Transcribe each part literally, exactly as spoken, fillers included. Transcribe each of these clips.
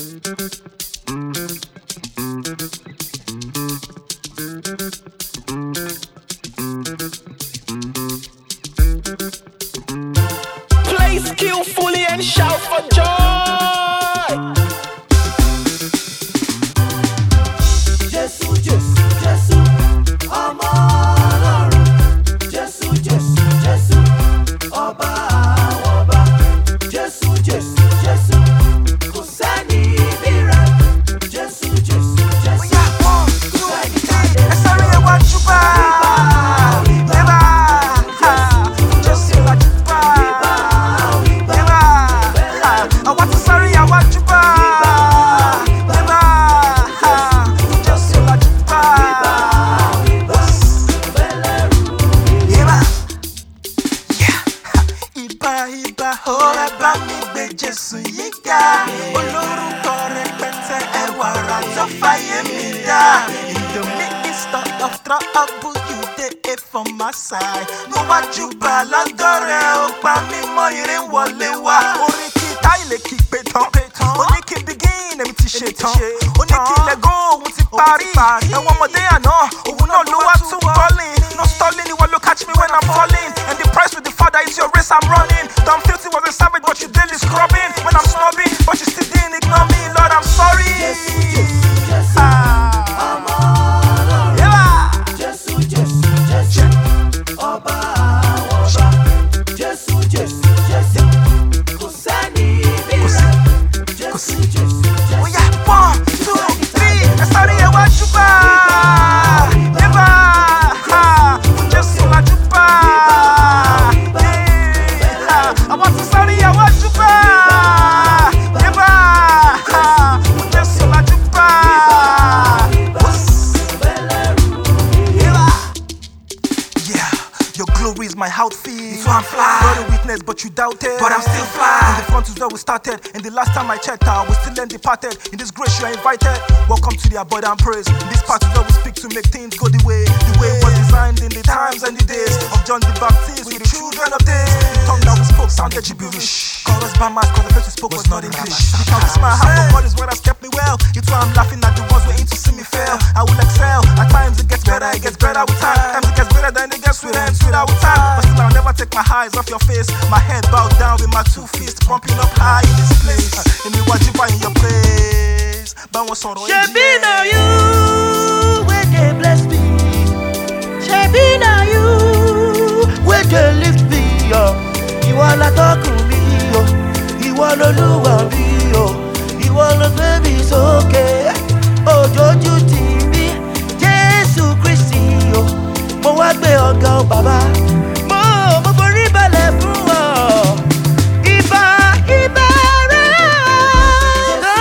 Play skillfully and shout for joy. Jésù, Jésù, Jésù, ọmọ Ọlọ́run. Jésù, Jésù, Jésù, ọba àwọn ọba. Jésù, Jésù, Jésù, kò sẹ́ni bí rẹ̀. Jésù, Jésù, Jésù, kò sẹ́ni tàdé. Ẹ sáré ẹ wá júbà. Yẹ́bà. Jésù wá júbà. Yẹ́bà. Àwa ti sáré ẹ wá júbà. Yẹ́bà. Jésù wá júbà. Yẹ́bà. Ìbà ìbà ó ẹ bá mi gbé Jésù yìí ga. Olórúkọ rẹpẹtẹ ẹwà rà tó fàyè mi dá. In the midst of trouble you dey for my side. Mo wá júbà lọ́dọ̀ rẹ̀ ó pa mí mọ́ ire wọlé wá. Orin kí táyì lè kí pé tán. Ó ní kí n begin èmi ti ṣe tán. Ó ní kí n let go òun ti parí. Ẹ̀wọ̀n ọmọdé àná òun náà ló wá tún calling. No stalling, you will catch me when I'm falling. And the price with the father is your race I'm running. Dumb filthy was a savage but you daily scrubbing. When I'm snubbing but you still didn't ignore me. Lord I'm sorry. Jésù, Jésù, Jésù, Ah. ọmọ Ọlọ́run. Yeah. Jésù, Jésù, Jésù, ọba àwọn ọba. Jésù, Jésù, Jésù, kò sẹ́ni bí rẹ̀. Jésù, Jésù, Oh Jésù, yeah, one, two, three. Ẹ sáré ẹ wá júbà. Yẹ́bà. Ha. Fún Jésù la júbà. Yeah. Àwa ti sáré ẹ wá júbà. Yẹ́bà. Ha. Fún Jésù la júbà. Yẹ́bà. Yeah, your glory is my outfit. So I'm fly. Not a witness, but you doubted. But I'm still fly. In the front is where we started. And the last time I checked out, we still ain't departed. In this grace, you are invited. Welcome to the abode and praise. In this part is where we speak to make things go the way. The way was designed in the times and the days of John the Baptist with the children of days. The tongue that we spoke sounded gibberish. Call us Bamas, cause the face we spoke was not English. The count is my heart, but God is what has kept me well. It's why I'm laughing at the ones waiting to see me fail. I will excel. At times it gets better, it gets better with time. Times it gets better, then it gets sweeter and sweeter with time. But still, I'll never take my eyes off your face. My head bowed down with my two fists pumping up high in this place. In me, what you in your place? But what's on Shebi na you wey dey bless me. Shebi na you wey dey lift me up. Ìwọ l'atọ́kùn mi o, ìwọ l'Olúwa mi o, ìwọ ló gbé mi sókè. Òjòjú tì mí, Jésù Kristi o, mo wá gbé ọ̀gá o bàbá. Mo mo forí balẹ̀ fún ọ. Ìbà ìbà rẹ̀ o.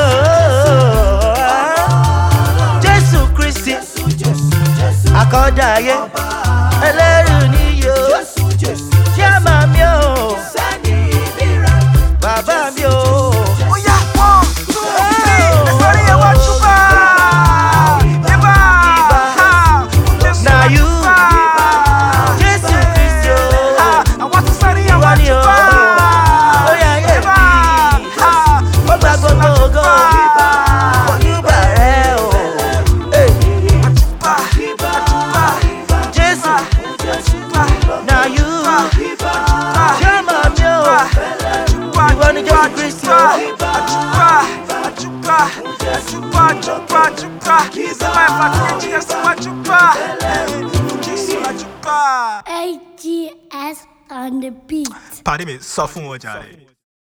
Jésù Kristi, Jésù, Jésù, Jésù, àkọ́dá ayé, ẹlẹ́rù níyó, Jésù, Jésù, ṣáàmà mi o, sẹ́ni bí rẹ̀. bàbá mi o. Oh yeah, one, two, three. Ẹ sáré ẹ wá júbà. Yẹ́bà. Ha. Fún Jésù Na la you, júbà. Jésù Kristi o. Ha. Àwa ti sáré ẹ wá Ìwọ ni o. júbà. Ó yá ayé Yẹ́bà. mi. Ha. Ó gba gbogbo ògo. Ojúbà rẹ̀ o. Hey, Àjúbà. Àjúbà. Jésù, Àjúbà. na you, ṣáàmà mi o. Àjúbà. Ìwọ ni Jésù Kristi o. Àjúbà. Àjúbà. Àjúbà. Àjúbà. Àjúbà. Easy life àti H S Àjúbà. Fún Jésù Àjúbà. A G S on the beat. Pàdé mi sọ fún wọn jàre.